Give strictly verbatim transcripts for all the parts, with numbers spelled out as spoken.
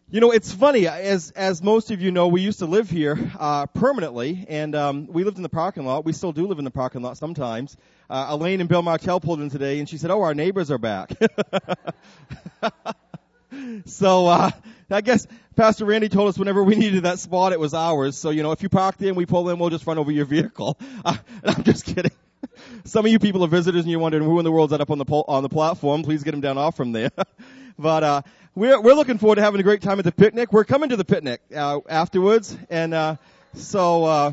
You know, it's funny, as as most of you know, we used to live here uh permanently, and um we lived in the parking lot. We still do live in the parking lot sometimes. Uh, Elaine and Bill Martell pulled in today, and she said, oh, our neighbors are back. So uh I guess Pastor Randy told us whenever we needed that spot, it was ours. So, you know, if you park there and we pull in, we'll just run over your vehicle. Uh, I'm just kidding. Some of you people are visitors, and you're wondering who in the world's that up on the pol- on the platform. Please get them down off from there. But uh We're, we're looking forward to having a great time at the picnic. We're coming to the picnic, uh, afterwards. And, uh, so, uh,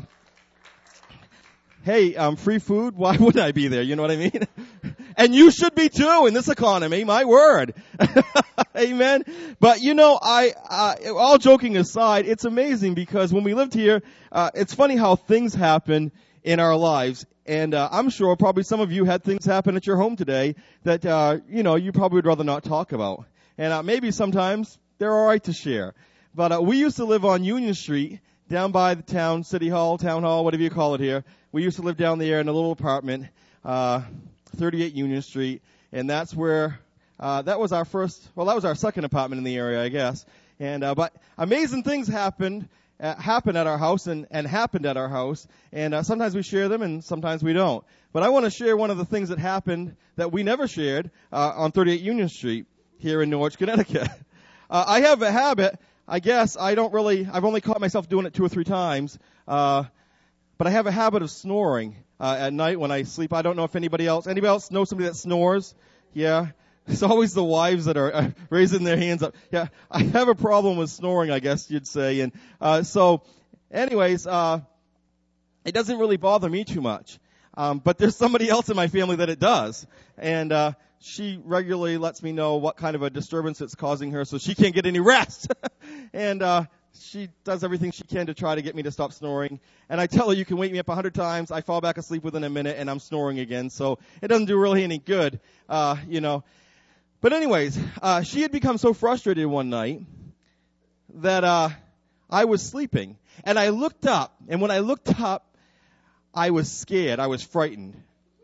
hey, um, free food. Why wouldn't I be there? You know what I mean? And you should be too in this economy. My word. Amen. But you know, I, uh, all joking aside, it's amazing because when we lived here, uh, it's funny how things happen in our lives. And, uh, I'm sure probably some of you had things happen at your home today that, uh, you know, you probably would rather not talk about. And uh, maybe sometimes they're all right to share. But uh, we used to live on Union Street, down by the town, City Hall, Town Hall, whatever you call it here. We used to live down there in a little apartment, uh, thirty-eight Union Street. And that's where, uh, that was our first, well, that was our second apartment in the area, I guess. And, uh, but amazing things happened, uh, happened at our house and, and happened at our house. And uh, sometimes we share them and sometimes we don't. But I want to share one of the things that happened that we never shared uh, on thirty-eight Union Street. Here in Norwich, Connecticut. Uh, I have a habit, I guess, I don't really, I've only caught myself doing it two or three times, uh, but I have a habit of snoring, uh, at night when I sleep. I don't know if anybody else, anybody else know somebody that snores? Yeah. It's always the wives that are uh, raising their hands up. Yeah. I have a problem with snoring, I guess you'd say. And, uh, so anyways, uh, it doesn't really bother me too much. Um, but there's somebody else in my family that it does. And, uh, she regularly lets me know what kind of a disturbance it's causing her so she can't get any rest. And, uh, she does everything she can to try to get me to stop snoring. And I tell her, you can wake me up a hundred times. I fall back asleep within a minute and I'm snoring again. So it doesn't do really any good, uh, you know. But anyways, uh, she had become so frustrated one night that, uh, I was sleeping and I looked up, and when I looked up, I was scared. I was frightened.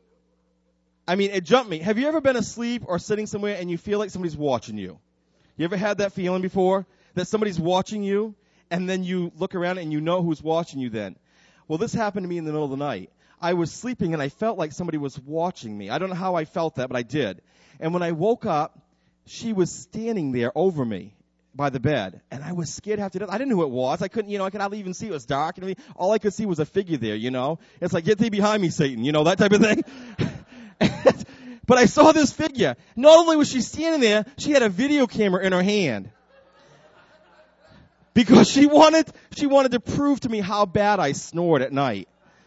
I mean, it jumped me. Have you ever been asleep or sitting somewhere and you feel like somebody's watching you? You ever had that feeling before? That somebody's watching you and then you look around and you know who's watching you then? Well, this happened to me in the middle of the night. I was sleeping and I felt like somebody was watching me. I don't know how I felt that, but I did. And when I woke up, she was standing there over me by the bed. And I was scared half to death. I didn't know who it was. I couldn't, you know, I could hardly even see. It was dark. And all I could see was a figure there, you know. It's like, get thee behind me, Satan, you know, that type of thing. But I saw this figure. Not only was she standing there, she had a video camera in her hand. Because she wanted, she wanted to prove to me how bad I snored at night.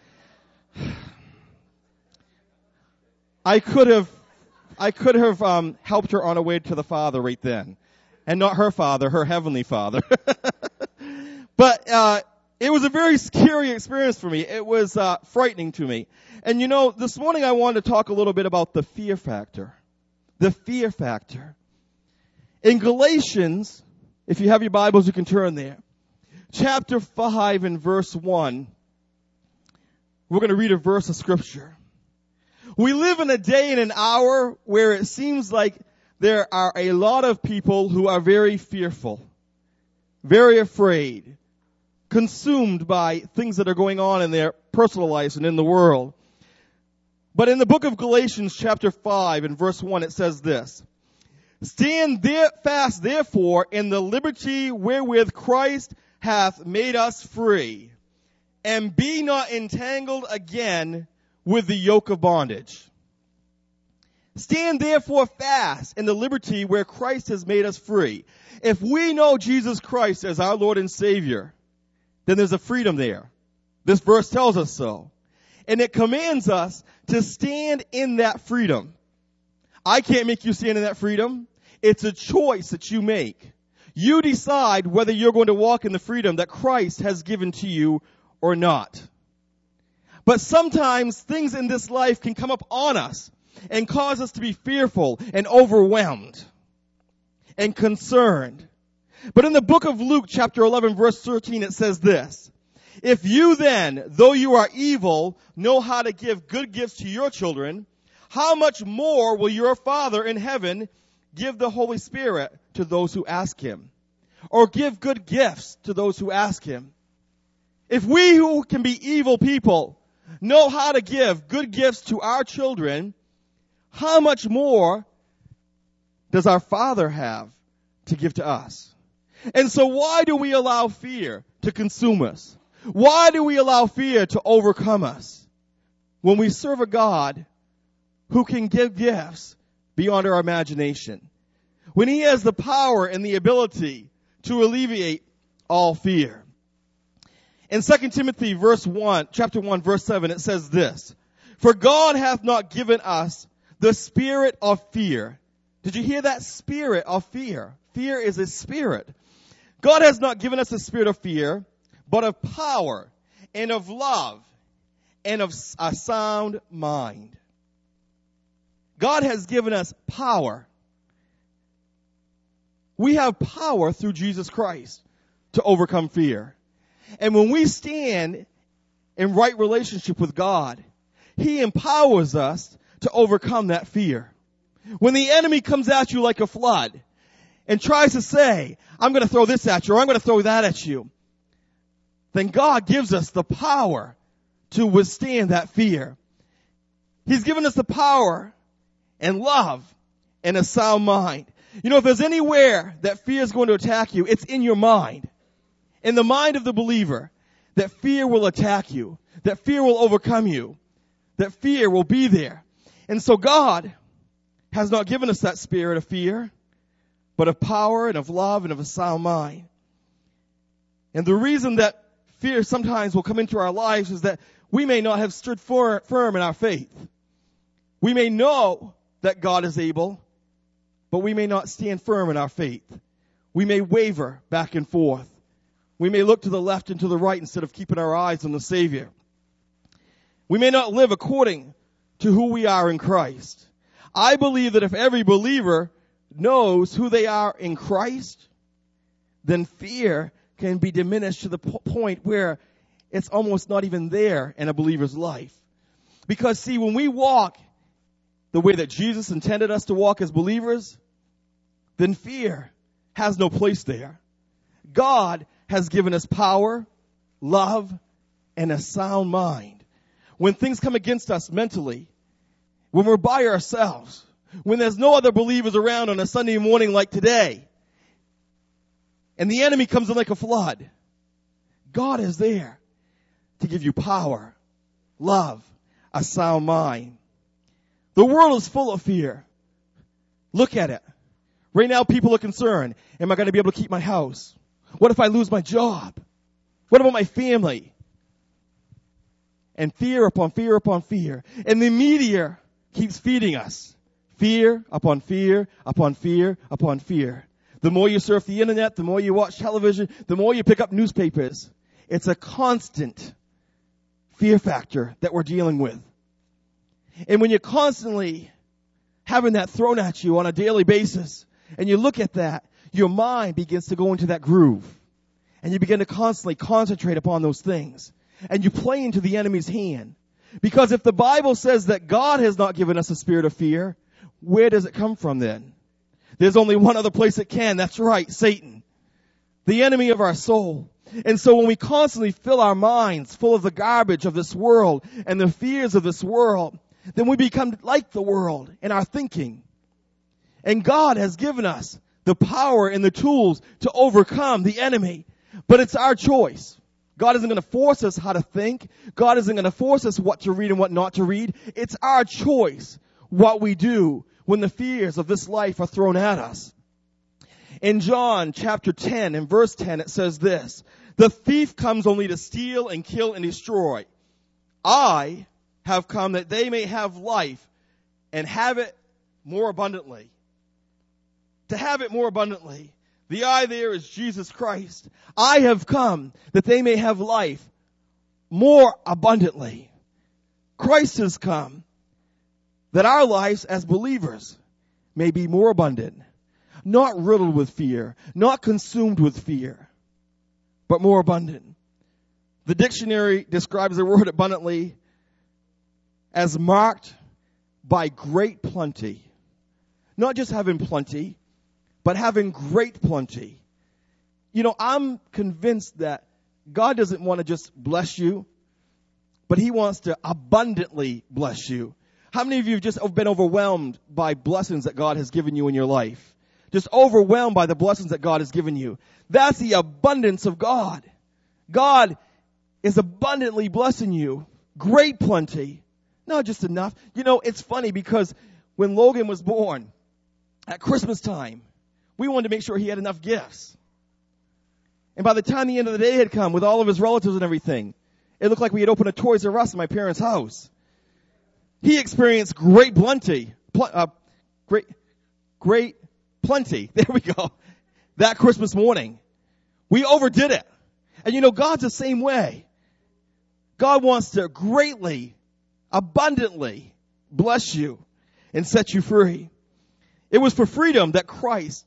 I could have, I could have, um, helped her on her way to the Father right then. And not her father, her heavenly Father. But, uh, it was a very scary experience for me. It was, uh, frightening to me. And you know, this morning I wanted to talk a little bit about the fear factor. The fear factor. In Galatians, if you have your Bibles, you can turn there. Chapter five and verse one. We're going to read a verse of Scripture. We live in a day and an hour where it seems like there are a lot of people who are very fearful, very afraid, consumed by things that are going on in their personal lives and in the world. But in the book of Galatians chapter five and verse one, it says this: Stand there fast, therefore, in the liberty wherewith Christ hath made us free, and be not entangled again with the yoke of bondage. Stand therefore fast in the liberty where Christ has made us free. If we know Jesus Christ as our Lord and Savior, then there's a freedom there. This verse tells us so. And it commands us to stand in that freedom. I can't make you stand in that freedom. It's a choice that you make. You decide whether you're going to walk in the freedom that Christ has given to you or not. But sometimes things in this life can come up on us and cause us to be fearful and overwhelmed and concerned. But in the book of Luke, chapter eleven, verse thirteen, it says this: If you then, though you are evil, know how to give good gifts to your children, how much more will your Father in heaven give the Holy Spirit to those who ask Him? or give good gifts to those who ask him. If we who can be evil people know how to give good gifts to our children, how much more does our Father have to give to us? And so why do we allow fear to consume us? Why do we allow fear to overcome us when we serve a God who can give gifts beyond our imagination? When he has the power and the ability to alleviate all fear. In Second Timothy verse one, chapter one, verse seven, it says this, "For God hath not given us the spirit of fear." Did you hear that? Spirit of fear. Fear is a spirit. God has not given us a spirit of fear, but of power and of love and of a sound mind. God has given us power. We have power through Jesus Christ to overcome fear. And when we stand in right relationship with God, he empowers us to overcome that fear. When the enemy comes at you like a flood and tries to say, I'm going to throw this at you, or I'm going to throw that at you, then God gives us the power to withstand that fear. He's given us the power and love and a sound mind. You know, if there's anywhere that fear is going to attack you, it's in your mind. In the mind of the believer, that fear will attack you, that fear will overcome you, that fear will be there. And so God has not given us that spirit of fear, but of power and of love and of a sound mind. And the reason that fear sometimes will come into our lives is that we may not have stood for, firm in our faith. We may know that God is able, but we may not stand firm in our faith. We may waver back and forth. We may look to the left and to the right instead of keeping our eyes on the Savior. We may not live according to who we are in Christ. I believe that if every believer knows who they are in Christ, then fear can be diminished to the po- point where it's almost not even there in a believer's life. Because see, when we walk the way that Jesus intended us to walk as believers, then fear has no place there. God has given us power, love, and a sound mind. When things come against us mentally, when we're by ourselves, when there's no other believers around on a Sunday morning like today, and the enemy comes in like a flood, God is there to give you power, love, a sound mind. The world is full of fear. Look at it. Right now people are concerned. Am I going to be able to keep my house? What if I lose my job? What about my family? And fear upon fear upon fear. And the media keeps feeding us. Fear upon fear upon fear upon fear. The more you surf the internet, the more you watch television, the more you pick up newspapers. It's a constant fear factor that we're dealing with. And when you're constantly having that thrown at you on a daily basis, and you look at that, your mind begins to go into that groove. And you begin to constantly concentrate upon those things. And you play into the enemy's hand. Because if the Bible says that God has not given us a spirit of fear, where does it come from then? There's only one other place it can. That's right, Satan. The enemy of our soul. And so when we constantly fill our minds full of the garbage of this world and the fears of this world, then we become like the world in our thinking. And God has given us the power and the tools to overcome the enemy. But it's our choice. God isn't going to force us how to think. God isn't going to force us what to read and what not to read. It's our choice what we do when the fears of this life are thrown at us. In John chapter ten and verse ten, it says this, "The thief comes only to steal and kill and destroy. I have come that they may have life and have it more abundantly." To have it more abundantly. The I there is Jesus Christ. I have come that they may have life more abundantly. Christ has come that our lives as believers may be more abundant. Not riddled with fear, not consumed with fear, but more abundant. The dictionary describes the word abundantly as marked by great plenty. Not just having plenty, but having great plenty. you know, I'm convinced that God doesn't want to just bless you, but he wants to abundantly bless you. How many of you have just been overwhelmed by blessings that God has given you in your life? Just overwhelmed by the blessings that God has given you. That's the abundance of God. God is abundantly blessing you. Great plenty. Not just enough. You know, it's funny because when Logan was born, at Christmas time, we wanted to make sure he had enough gifts. And by the time the end of the day had come with all of his relatives and everything, it looked like we had opened a Toys R Us in my parents' house. He experienced great plenty. Pl- uh, great, great plenty. There we go. That Christmas morning. We overdid it. And you know, God's the same way. God wants to greatly, abundantly bless you and set you free. It was for freedom that Christ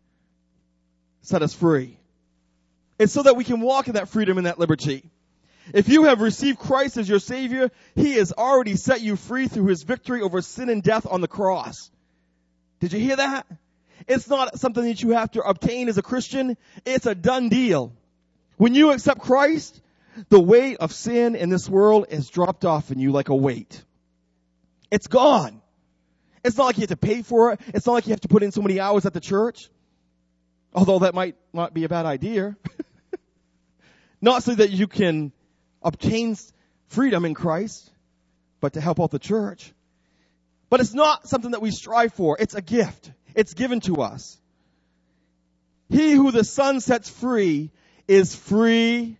set us free. It's so that we can walk in that freedom and that liberty. If you have received Christ as your Savior, he has already set you free through his victory over sin and death on the cross. Did you hear that? It's not something that you have to obtain as a Christian. It's a done deal. When you accept Christ, the weight of sin in this world is dropped off in you like a weight. It's gone. It's not like you have to pay for it. It's not like you have to put in so many hours at the church. Although that might not be a bad idea. Not so that you can obtain freedom in Christ, but to help out the church. But it's not something that we strive for. It's a gift. It's given to us. He who the Son sets free is free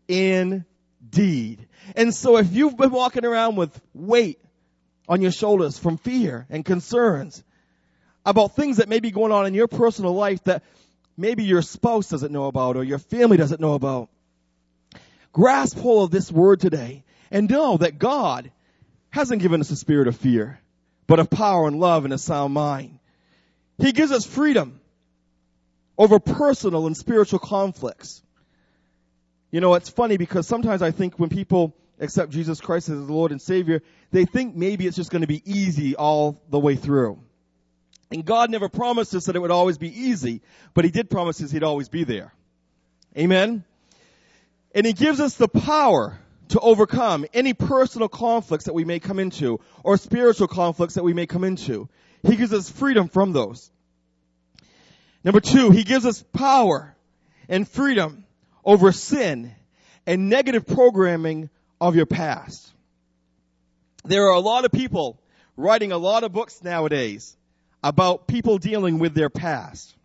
indeed. And so if you've been walking around with weight on your shoulders from fear and concerns about things that may be going on in your personal life that maybe your spouse doesn't know about or your family doesn't know about, grasp hold of this word today and know that God hasn't given us a spirit of fear, but of power and love and a sound mind. He gives us freedom over personal and spiritual conflicts. You know, it's funny because sometimes I think when people accept Jesus Christ as the Lord and Savior, they think maybe it's just going to be easy all the way through. And God never promised us that it would always be easy, but he did promise us he'd always be there. Amen? And he gives us the power to overcome any personal conflicts that we may come into or spiritual conflicts that we may come into. He gives us freedom from those. Number two, he gives us power and freedom over sin and negative programming of your past. There are a lot of people writing a lot of books nowadays about people dealing with their past.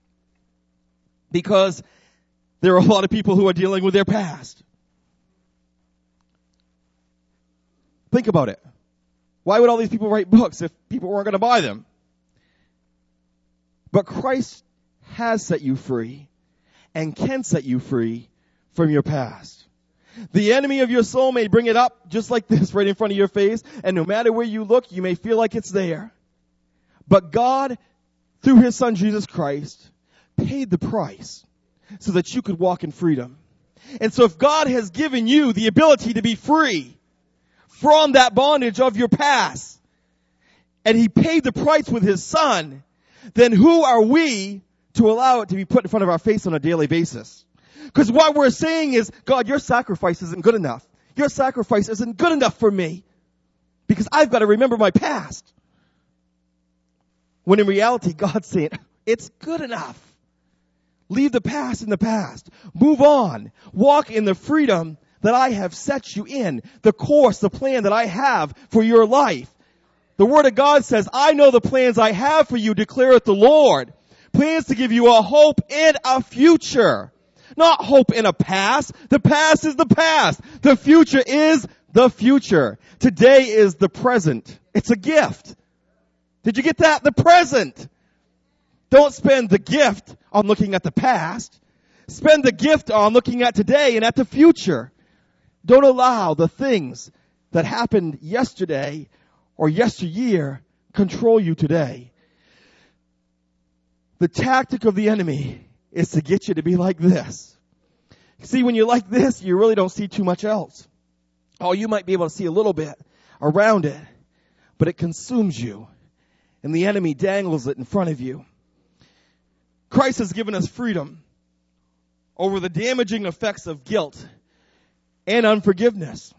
Because there are a lot of people who are dealing with their past. Think about it. Why would all these people write books if people weren't going to buy them? But Christ has set you free and can set you free from your past. The enemy of your soul may bring it up just like this right in front of your face, and no matter where you look, you may feel like it's there. But God, through his Son Jesus Christ, paid the price so that you could walk in freedom. And so if God has given you the ability to be free from that bondage of your past, and he paid the price with his Son, then who are we to allow it to be put in front of our face on a daily basis? Because what we're saying is, God, your sacrifice isn't good enough. Your sacrifice isn't good enough for me because I've got to remember my past. When in reality, God's saying, it's good enough. Leave the past in the past. Move on. Walk in the freedom that I have set you in. The course, the plan that I have for your life. The Word of God says, I know the plans I have for you, declareth the Lord. Plans to give you a hope and a future. Not hope in a past. The past is the past. The future is the future. Today is the present. It's a gift. Did you get that? The present. Don't spend the gift on looking at the past. Spend the gift on looking at today and at the future. Don't allow the things that happened yesterday or yesteryear control you today. The tactic of the enemy is to get you to be like this. See, when you're like this, you really don't see too much else. Oh, you might be able to see a little bit around it, but it consumes you, and the enemy dangles it in front of you. Christ has given us freedom over the damaging effects of guilt and unforgiveness.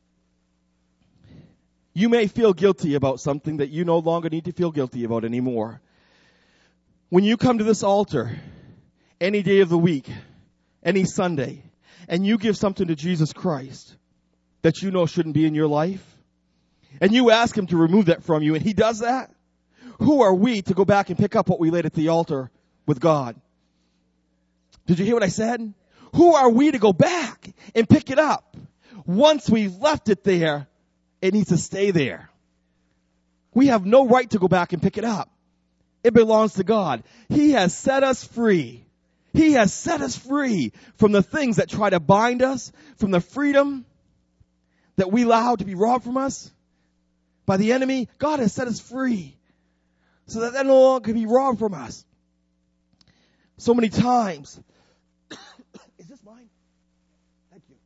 You may feel guilty about something that you no longer need to feel guilty about anymore. When you come to this altar, any day of the week, any Sunday, and you give something to Jesus Christ that you know shouldn't be in your life, and you ask him to remove that from you, and he does that, who are we to go back and pick up what we laid at the altar with God? Did you hear what I said? Who are we to go back and pick it up? Once we've left it there, it needs to stay there. We have no right to go back and pick it up. It belongs to God. He has set us free. He has set us free from the things that try to bind us, from the freedom that we allow to be robbed from us by the enemy. God has set us free so that that no longer can be robbed from us. So many times. Is this mine? Thank you.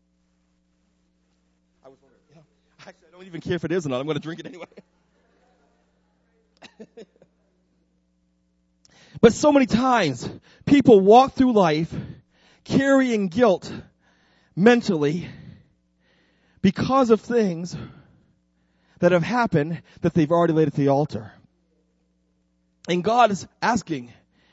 I was wondering. Yeah. Actually, I don't even care if it is or not. I'm going to drink it anyway. But so many times, people walk through life carrying guilt mentally because of things that have happened that they've already laid at the altar. And God is asking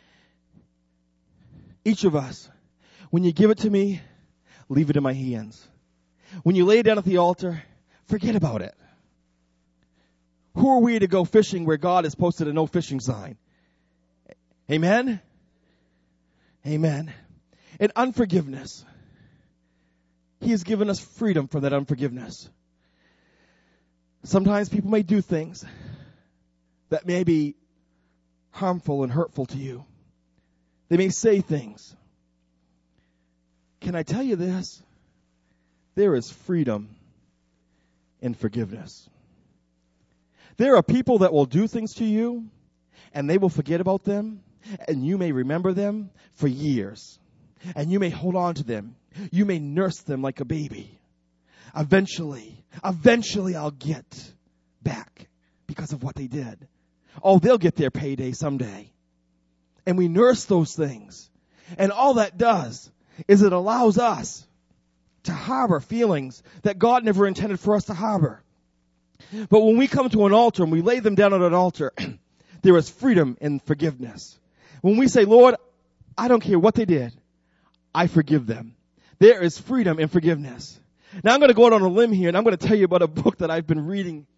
each of us, when you give it to me, leave it in my hands. When you lay it down at the altar, forget about it. Who are we to go fishing where God has posted a no fishing sign? Amen? Amen. And unforgiveness. He has given us freedom from that unforgiveness. Sometimes people may do things that may be harmful and hurtful to you. They may say things. Can I tell you this? There is freedom in forgiveness. There are people that will do things to you, and they will forget about them, and you may remember them for years. And you may hold on to them. You may nurse them like a baby. Eventually, eventually I'll get back because of what they did. Oh, they'll get their payday someday. And we nurse those things. And all that does is it allows us to harbor feelings that God never intended for us to harbor. But when we come to an altar and we lay them down on an altar, there is freedom in forgiveness. When we say, Lord, I don't care what they did, I forgive them. There is freedom in forgiveness. Now I'm going to go out on a limb here and I'm going to tell you about a book that I've been reading.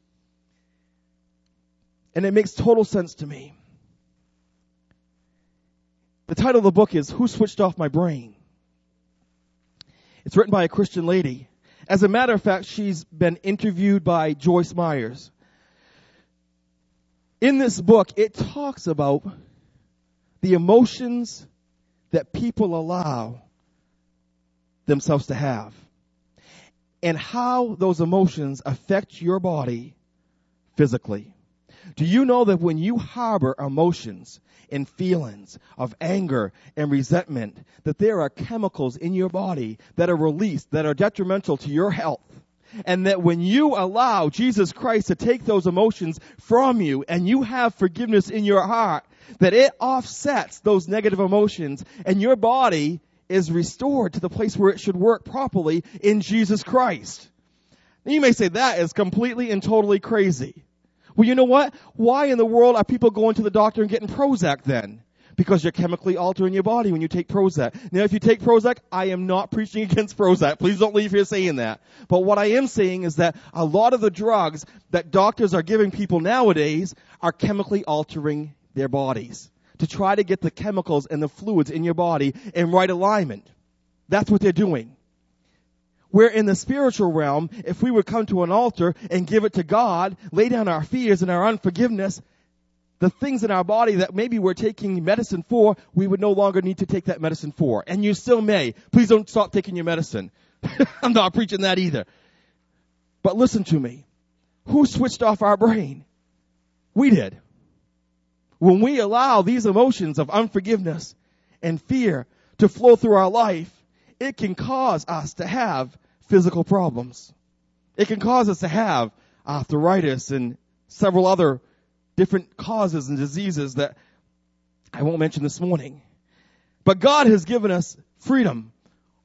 And it makes total sense to me. The title of the book is Who Switched Off My Brain? It's written by a Christian lady. As a matter of fact, she's been interviewed by Joyce Myers. In this book, it talks about the emotions that people allow themselves to have and how those emotions affect your body physically. Do you know that when you harbor emotions and feelings of anger and resentment, that there are chemicals in your body that are released that are detrimental to your health? And that when you allow Jesus Christ to take those emotions from you and you have forgiveness in your heart, that it offsets those negative emotions and your body is restored to the place where it should work properly in Jesus Christ. Now you may say that is completely and totally crazy. Well, you know what? Why in the world are people going to the doctor and getting Prozac then? Because you're chemically altering your body when you take Prozac. Now, if you take Prozac, I am not preaching against Prozac. Please don't leave here saying that. But what I am saying is that a lot of the drugs that doctors are giving people nowadays are chemically altering their bodies to try to get the chemicals and the fluids in your body in right alignment. That's what they're doing. Where in the spiritual realm, if we would come to an altar and give it to God, lay down our fears and our unforgiveness, the things in our body that maybe we're taking medicine for, we would no longer need to take that medicine for. And you still may. Please don't stop taking your medicine. I'm not preaching that either. But listen to me. Who switched off our brain? We did. When we allow these emotions of unforgiveness and fear to flow through our life, it can cause us to have physical problems. It can cause us to have arthritis and several other different causes and diseases that I won't mention this morning. But God has given us freedom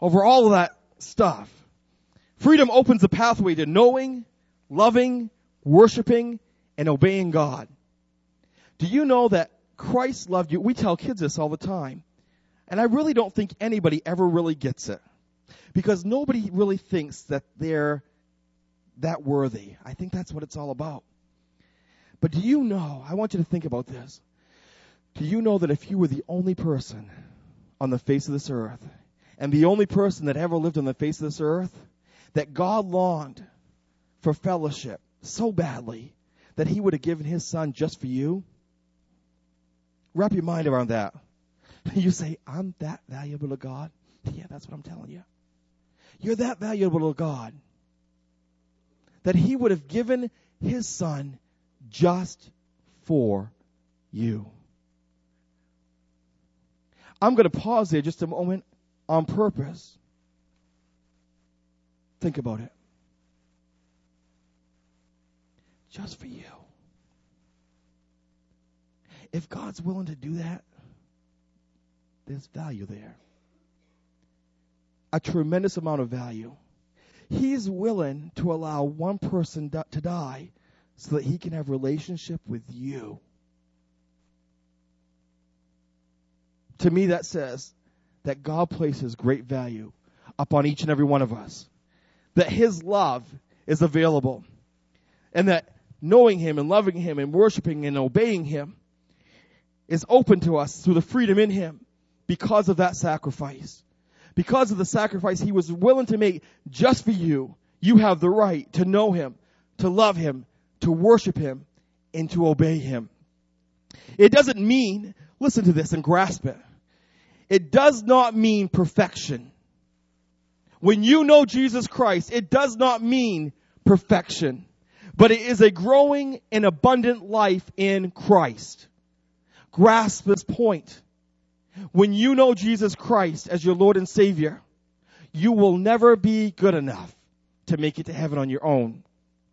over all of that stuff. Freedom opens the pathway to knowing, loving, worshiping, and obeying God. Do you know that Christ loved you? We tell kids this all the time. And I really don't think anybody ever really gets it. Because nobody really thinks that they're that worthy. I think that's what it's all about. But do you know, I want you to think about this. Do you know that if you were the only person on the face of this earth, and the only person that ever lived on the face of this earth, that God longed for fellowship so badly that he would have given his son just for you? Wrap your mind around that. You say, I'm that valuable to God? Yeah, that's what I'm telling you. You're that valuable to God that he would have given his son just for you. I'm going to pause there just a moment on purpose. Think about it. Just for you. If God's willing to do that, there's value there. A tremendous amount of value. He's willing to allow one person to die so that he can have relationship with you. To me, that says that God places great value upon each and every one of us. That his love is available. And that knowing him and loving him and worshiping and obeying him is open to us through the freedom in him because of that sacrifice. Because of the sacrifice he was willing to make just for you, you have the right to know him, to love him, to worship him, and to obey him. It doesn't mean, listen to this and grasp it. It does not mean perfection. When you know Jesus Christ, it does not mean perfection. But it is a growing and abundant life in Christ. Grasp this point. When you know Jesus Christ as your Lord and Savior, you will never be good enough to make it to heaven on your own.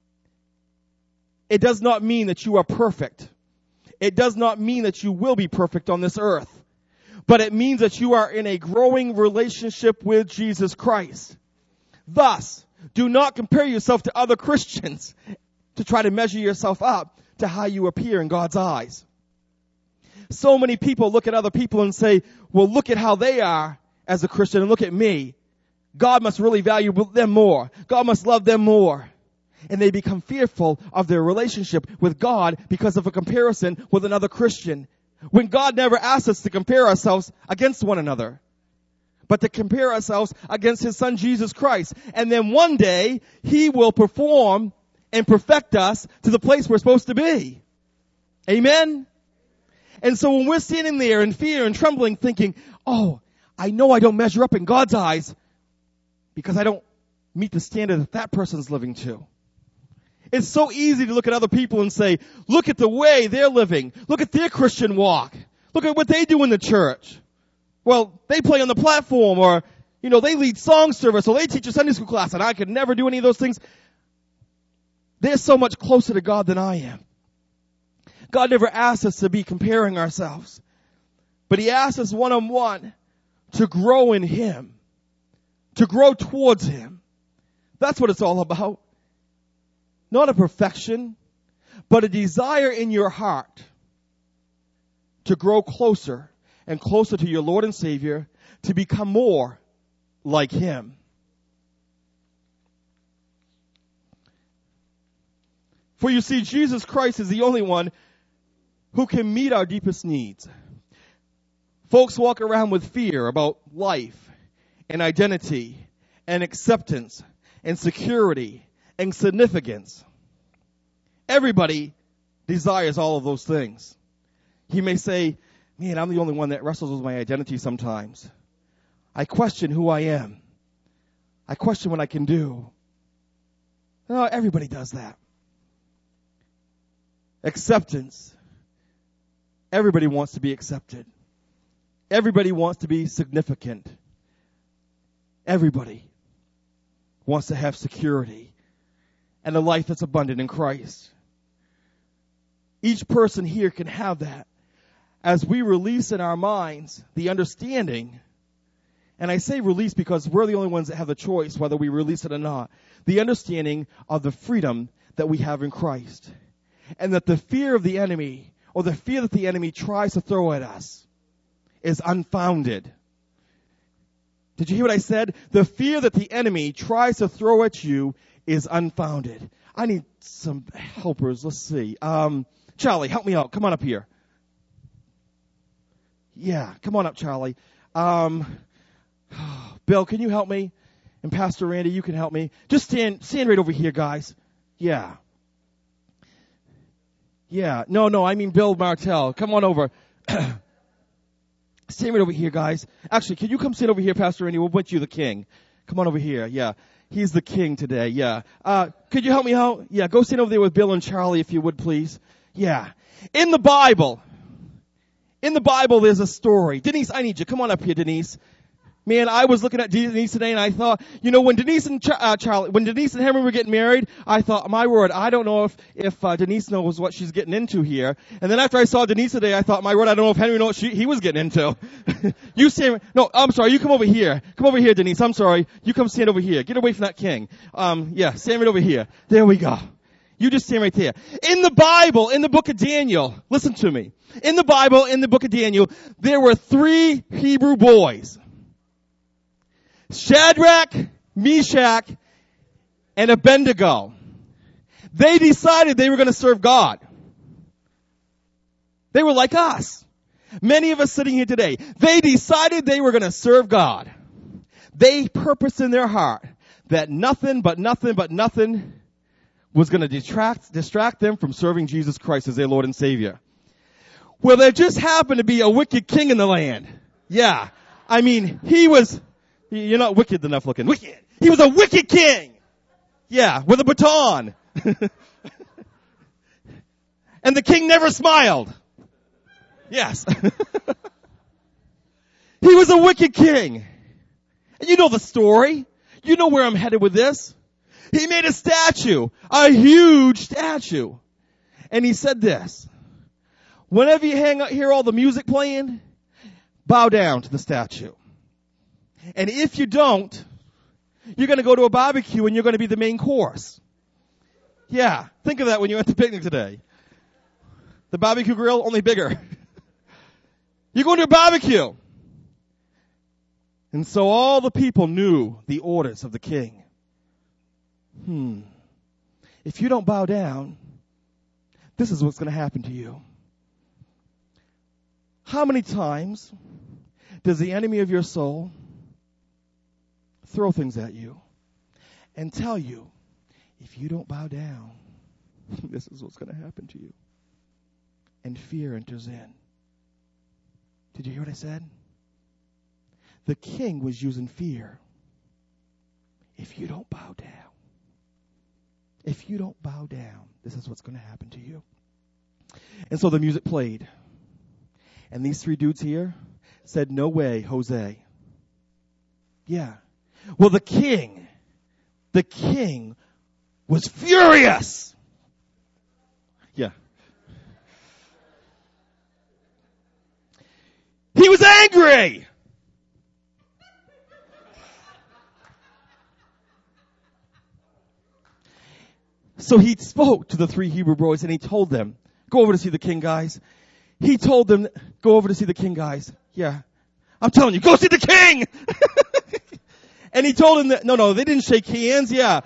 It does not mean that you are perfect. It does not mean that you will be perfect on this earth. But it means that you are in a growing relationship with Jesus Christ. Thus, do not compare yourself to other Christians to try to measure yourself up to how you appear in God's eyes. So many people look at other people and say, well, look at how they are as a Christian and look at me. God must really value them more. God must love them more. And they become fearful of their relationship with God because of a comparison with another Christian. When God never asks us to compare ourselves against one another, but to compare ourselves against his son Jesus Christ. And then one day, he will perform and perfect us to the place we're supposed to be. Amen? And so when we're standing there in fear and trembling thinking, oh, I know I don't measure up in God's eyes because I don't meet the standard that that person's living to. It's so easy to look at other people and say, look at the way they're living. Look at their Christian walk. Look at what they do in the church. Well, they play on the platform or, you know, they lead song service or they teach a Sunday school class and I could never do any of those things. They're so much closer to God than I am. God never asked us to be comparing ourselves, but he asked us one-on-one to grow in him, to grow towards him. That's what it's all about. Not a perfection, but a desire in your heart to grow closer and closer to your Lord and Savior, to become more like him. For you see, Jesus Christ is the only one who can meet our deepest needs. Folks walk around with fear about life and identity and acceptance and security and significance. Everybody desires all of those things. He may say, man, I'm the only one that wrestles with my identity sometimes. I question who I am. I question what I can do. No, everybody does that. Acceptance. Everybody wants to be accepted. Everybody wants to be significant. Everybody wants to have security and a life that's abundant in Christ. Each person here can have that as we release in our minds the understanding And I say release because we're the only ones that have the choice whether we release it or not. The understanding of the freedom that we have in Christ. And that the fear of the enemy, or the fear that the enemy tries to throw at us, is unfounded. Did you hear what I said? The fear that the enemy tries to throw at you is unfounded. I need some helpers. Let's see. Um, Charlie, help me out. Come on up here. Yeah, come on up, Charlie. Um, Bill, can you help me? And Pastor Randy, you can help me. Just stand, stand right over here, guys. Yeah. Yeah. No, no, I mean Bill Martell. Come on over. Stand right over here, guys. Actually, can you come sit over here, Pastor Randy? We'll put you the king. Come on over here. Yeah. He's the king today. Yeah. Uh, could you help me out? Yeah. Go stand over there with Bill and Charlie, if you would, please. Yeah. In the Bible, in the Bible, there's a story. Denise, I need you. Come on up here, Denise. Man, I was looking at Denise today and I thought, you know, when Denise and Ch- uh, Charlie, when Denise and Henry were getting married, I thought, my word, I don't know if, if, uh, Denise knows what she's getting into here. And then after I saw Denise today, I thought, my word, I don't know if Henry knows what she, he was getting into. You stand, no, I'm sorry, you come over here. Come over here, Denise, I'm sorry. You come stand over here. Get away from that king. Um, yeah, stand right over here. There we go. You just stand right there. In the Bible, in the book of Daniel, listen to me. In the Bible, in the book of Daniel, there were three Hebrew boys. Shadrach, Meshach, and Abednego. They decided they were going to serve God. They were like us. Many of us sitting here today. They decided they were going to serve God. They purposed in their heart that nothing but nothing but nothing was going to distract, distract them from serving Jesus Christ as their Lord and Savior. Well, there just happened to be a wicked king in the land. Yeah. I mean, he was... You're not wicked enough looking. Wicked. He was a wicked king. Yeah, with a baton. And the king never smiled. Yes. He was a wicked king. And you know the story. You know where I'm headed with this. He made a statue, a huge statue. And he said this. Whenever you hang out, hear all the music playing, bow down to the statue. And if you don't, you're going to go to a barbecue and you're going to be the main course. Yeah, think of that when you went to picnic today. The barbecue grill, only bigger. You're going to a barbecue. And so all the people knew the orders of the king. Hmm. If you don't bow down, this is what's going to happen to you. How many times does the enemy of your soul throw things at you and tell you, if you don't bow down, this is what's going to happen to you? And fear enters in. Did you hear what I said? The king was using fear. If you don't bow down, if you don't bow down, this is what's going to happen to you. And so the music played. And these three dudes here said, no way, Jose. Yeah. Well, the king, the king was furious. Yeah. He was angry. So he spoke to the three Hebrew boys and he told them, go over to see the king, guys. He told them, go over to see the king, guys. Yeah. I'm telling you, go see the king. And he told them that, no, no, they didn't shake hands. Yeah.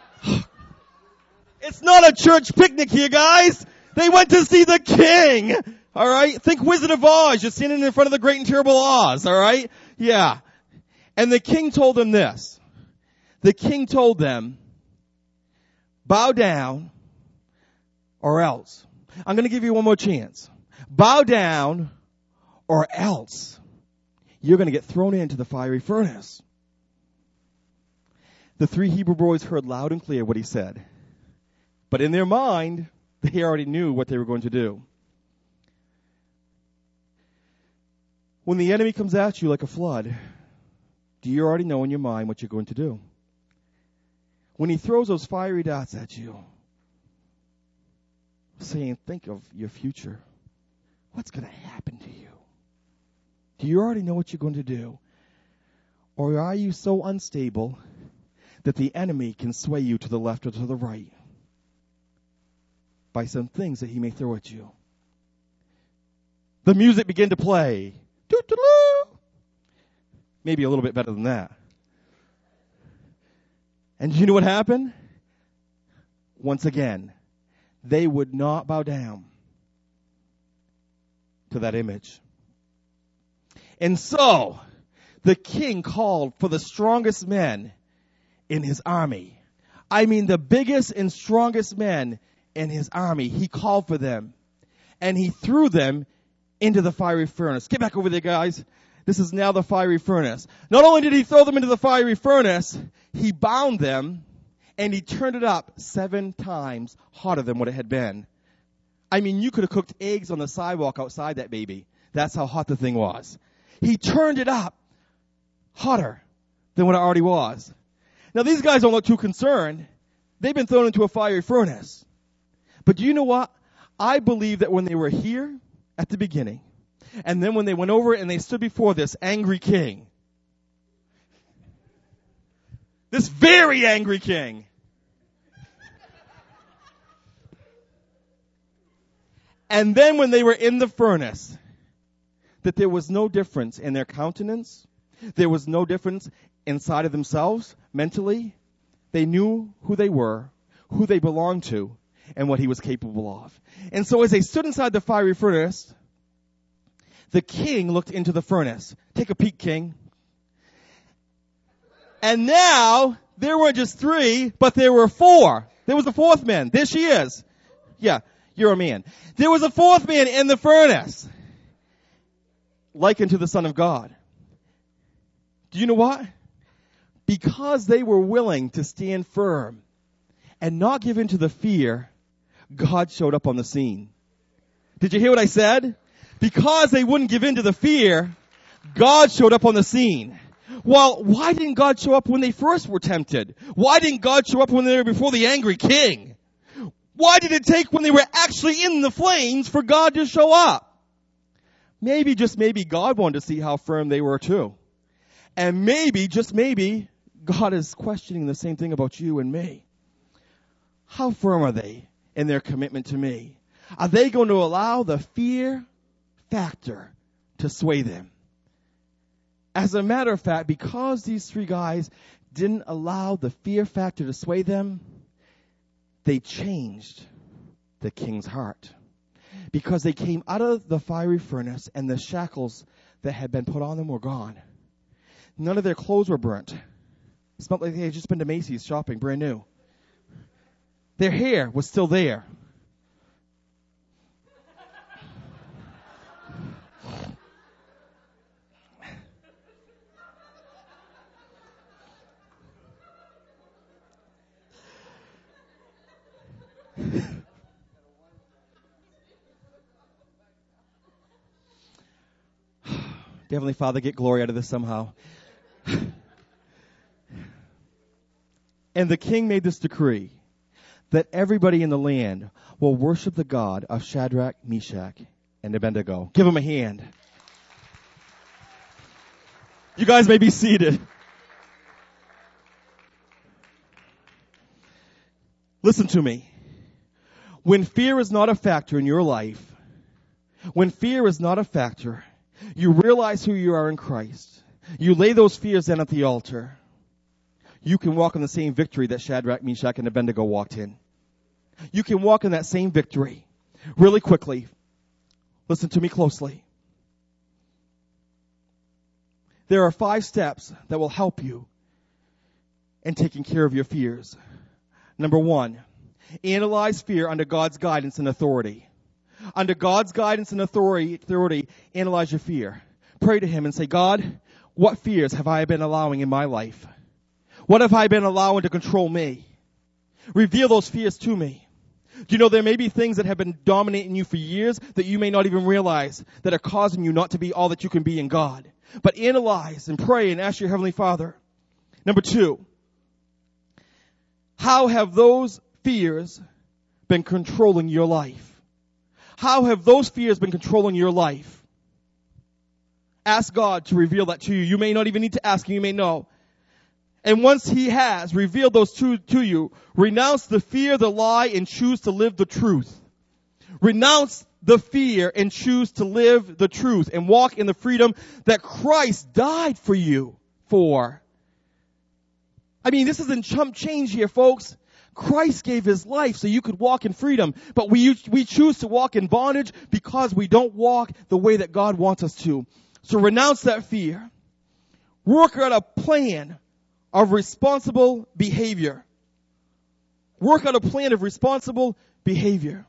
It's not a church picnic here, guys. They went to see the king. All right. Think Wizard of Oz. You're standing in front of the great and terrible Oz. All right. Yeah. And the king told them this. The king told them, bow down or else. I'm going to give you one more chance. Bow down or else you're going to get thrown into the fiery furnace. The three Hebrew boys heard loud and clear what he said. But in their mind, they already knew what they were going to do. When the enemy comes at you like a flood, do you already know in your mind what you're going to do? When he throws those fiery darts at you, saying, think of your future, what's going to happen to you? Do you already know what you're going to do? Or are you so unstable that the enemy can sway you to the left or to the right by some things that he may throw at you? The music began to play. Doo-doo-doo. Maybe a little bit better than that. And you know what happened? Once again, they would not bow down to that image. And so, the king called for the strongest men in his army. I mean, the biggest and strongest men in his army. He called for them. And he threw them into the fiery furnace. Get back over there, guys. This is now the fiery furnace. Not only did he throw them into the fiery furnace, he bound them and he turned it up seven times hotter than what it had been. I mean, you could have cooked eggs on the sidewalk outside that baby. That's how hot the thing was. He turned it up hotter than what it already was. Now, these guys don't look too concerned. They've been thrown into a fiery furnace. But do you know what? I believe that when they were here at the beginning, and then when they went over and they stood before this angry king, this very angry king, and then when they were in the furnace, that there was no difference in their countenance. There was no difference inside of themselves, mentally. They knew who they were, who they belonged to, and what he was capable of. And so as they stood inside the fiery furnace, the king looked into the furnace. Take a peek, king. And now, there weren't just three, but there were four. There was a fourth man. There she is. Yeah, you're a man. There was a fourth man in the furnace, likened to the Son of God. Do you know what? Because they were willing to stand firm and not give in to the fear, God showed up on the scene. Did you hear what I said? Because they wouldn't give in to the fear, God showed up on the scene. Well, why didn't God show up when they first were tempted? Why didn't God show up when they were before the angry king? Why did it take when they were actually in the flames for God to show up? Maybe, just maybe, God wanted to see how firm they were too. And maybe, just maybe, God is questioning the same thing about you and me. How firm are they in their commitment to me? Are they going to allow the fear factor to sway them? As a matter of fact, because these three guys didn't allow the fear factor to sway them, they changed the king's heart. Because they came out of the fiery furnace and the shackles that had been put on them were gone. None of their clothes were burnt. It smelled like they had just been to Macy's shopping, brand new. Their hair was still there. Heavenly Father, get glory out of this somehow. And the king made this decree that everybody in the land will worship the God of Shadrach, Meshach, and Abednego. Give him a hand. You guys may be seated. Listen to me. When fear is not a factor in your life, when fear is not a factor, you realize who you are in Christ. You lay those fears down at the altar. You can walk in the same victory that Shadrach, Meshach, and Abednego walked in. You can walk in that same victory really quickly. Listen to me closely. There are five steps that will help you in taking care of your fears. Number one, analyze fear under God's guidance and authority. Under God's guidance and authority, authority, analyze your fear. Pray to Him and say, God, what fears have I been allowing in my life? What have I been allowing to control me? Reveal those fears to me. Do you know there may be things that have been dominating you for years that you may not even realize that are causing you not to be all that you can be in God? But analyze and pray and ask your Heavenly Father. Number two, how have those fears been controlling your life? How have those fears been controlling your life? Ask God to reveal that to you. You may not even need to ask him. You may know. And once he has revealed those two to you, renounce the fear, the lie, and choose to live the truth. Renounce the fear and choose to live the truth and walk in the freedom that Christ died for you for. I mean, this isn't chump change here, folks. Christ gave his life so you could walk in freedom, but we, we choose to walk in bondage because we don't walk the way that God wants us to. So renounce that fear. Work out a plan of responsible behavior. Work out a plan of responsible behavior.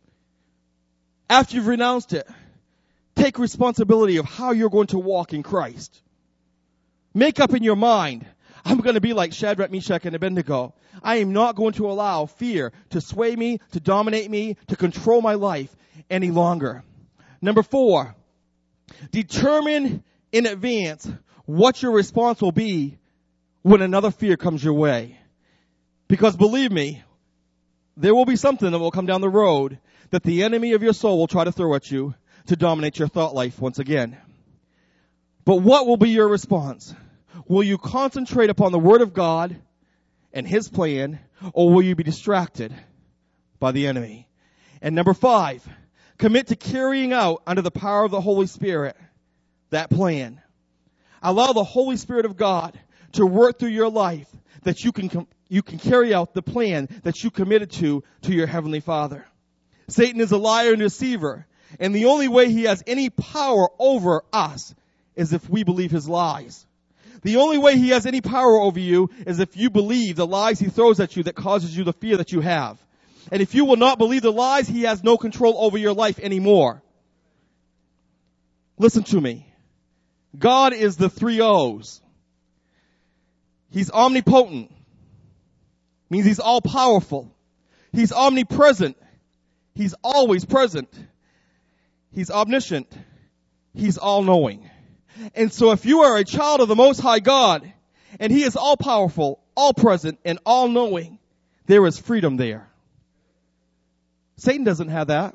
After you've renounced it, take responsibility of how you're going to walk in Christ. Make up in your mind, I'm going to be like Shadrach, Meshach, and Abednego. I am not going to allow fear to sway me, to dominate me, to control my life any longer. Number four, determine in advance what your response will be when another fear comes your way. Because believe me, there will be something that will come down the road that the enemy of your soul will try to throw at you to dominate your thought life once again. But what will be your response? Will you concentrate upon the Word of God and His plan, or will you be distracted by the enemy? And number five, commit to carrying out under the power of the Holy Spirit that plan. Allow the Holy Spirit of God to work through your life that you can you can carry out the plan that you committed to to your Heavenly Father. Satan is a liar and deceiver, and the only way he has any power over us is if we believe his lies. The only way he has any power over you is if you believe the lies he throws at you that causes you the fear that you have. And if you will not believe the lies, he has no control over your life anymore. Listen to me. God is the three O's. He's omnipotent. Means he's all powerful. He's omnipresent. He's always present. He's omniscient. He's all knowing. And so if you are a child of the Most High God, and he is all powerful, all present, and all knowing, there is freedom there. Satan doesn't have that.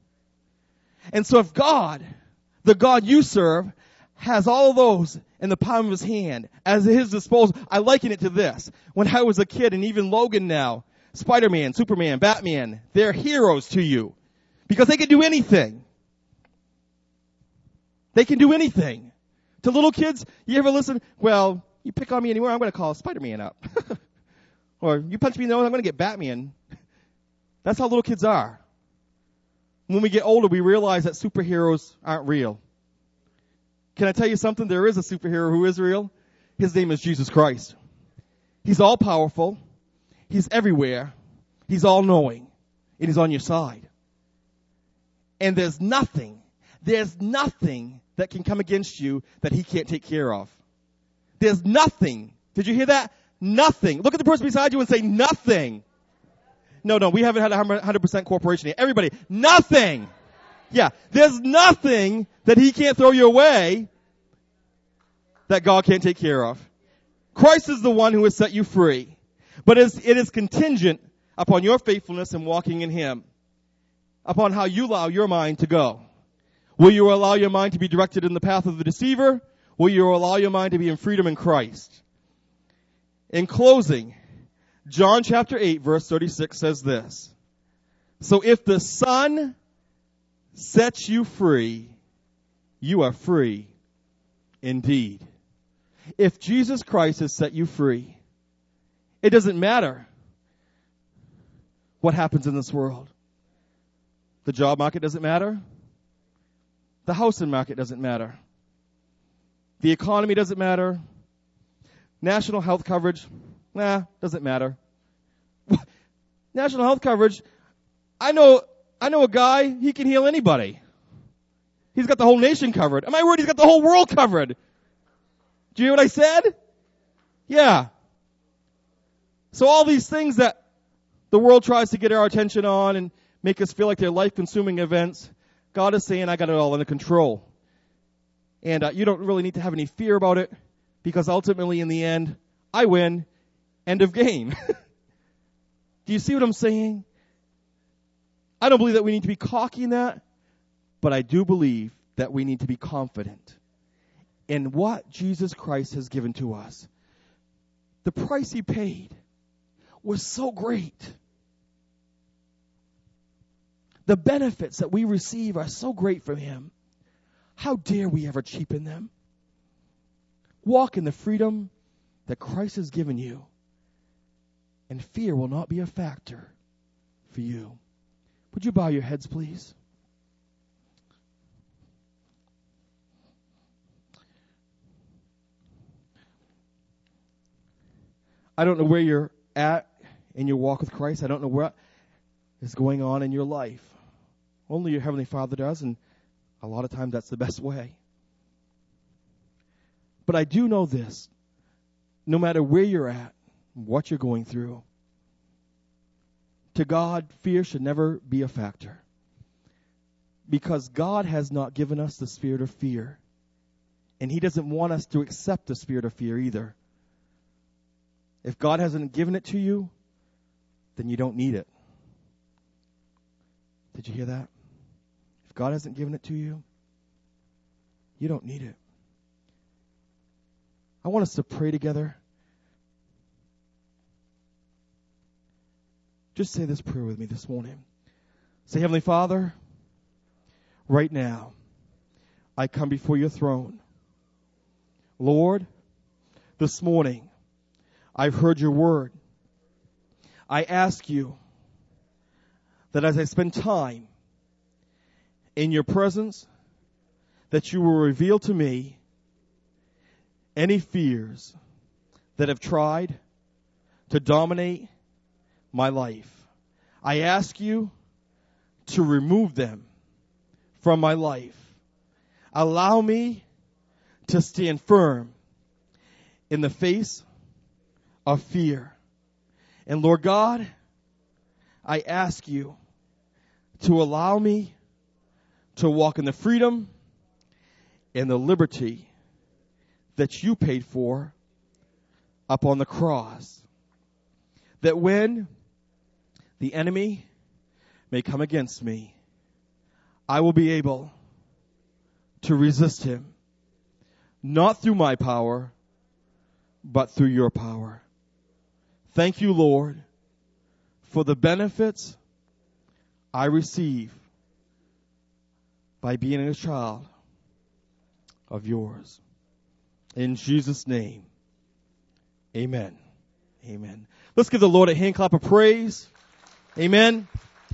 And so if God, the God you serve, has all of those in the palm of his hand as at his disposal, I liken it to this. When I was a kid, and even Logan now, Spider-Man, Superman, Batman, they're heroes to you because they can do anything. They can do anything. To little kids, you ever listen, well, you pick on me anywhere, I'm going to call Spider-Man up. Or you punch me in the nose, I'm going to get Batman. That's how little kids are. When we get older, we realize that superheroes aren't real. Can I tell you something? There is a superhero who is real. His name is Jesus Christ. He's all powerful. He's everywhere. He's all knowing. And he's on your side. And there's nothing, there's nothing that can come against you that he can't take care of. There's nothing. Did you hear that? Nothing. Look at the person beside you and say nothing. No, no, we haven't had a one hundred percent cooperation here. Everybody, nothing. Yeah, there's nothing that he can't throw your way that God can't take care of. Christ is the one who has set you free. But it is contingent upon your faithfulness and walking in him. Upon how you allow your mind to go. Will you allow your mind to be directed in the path of the deceiver? Will you allow your mind to be in freedom in Christ? In closing, John chapter eight verse thirty-six says this. So if the Son sets you free, you are free indeed. If Jesus Christ has set you free, it doesn't matter what happens in this world. The job market doesn't matter. The housing market doesn't matter. The economy doesn't matter. National health coverage, nah, doesn't matter. National health coverage, I know, I know a guy, he can heal anybody. He's got the whole nation covered. Am I worried he's got the whole world covered? Do you hear what I said? Yeah. So all these things that the world tries to get our attention on and make us feel like they're life-consuming events, God is saying, I got it all under control. And uh, you don't really need to have any fear about it, because ultimately, in the end, I win. End of game. Do you see what I'm saying? I don't believe that we need to be cocky in that, but I do believe that we need to be confident. in what Jesus Christ has given to us. The price he paid was so great. The benefits that we receive are so great from him. How dare we ever cheapen them? Walk in the freedom that Christ has given you, and fear will not be a factor for you. Would you bow your heads, please? I don't know where you're at in your walk with Christ. I don't know what is going on in your life. Only your Heavenly Father does, and a lot of times that's the best way. But I do know this. No matter where you're at, what you're going through, to God, fear should never be a factor. Because God has not given us the spirit of fear. And he doesn't want us to accept the spirit of fear either. If God hasn't given it to you, then you don't need it. Did you hear that? If God hasn't given it to you, you don't need it. I want us to pray together. Just say this prayer with me this morning. Say, Heavenly Father, right now, I come before your throne. Lord, this morning, I've heard your word. I ask you that as I spend time in your presence, that you will reveal to me any fears that have tried to dominate my life. I ask you to remove them from my life. Allow me to stand firm in the face of fear. And Lord God, I ask you to allow me to walk in the freedom and the liberty that you paid for up on the cross. That when the enemy may come against me, I will be able to resist him, not through my power, but through your power. Thank you, Lord, for the benefits I receive by being a child of yours. In Jesus' name, amen. Amen. Let's give the Lord a hand clap of praise. Amen.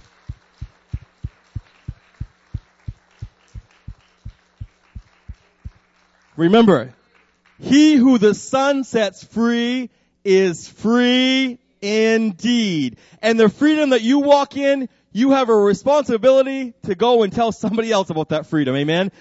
Remember, he who the Son sets free is free indeed. And the freedom that you walk in, you have a responsibility to go and tell somebody else about that freedom. Amen.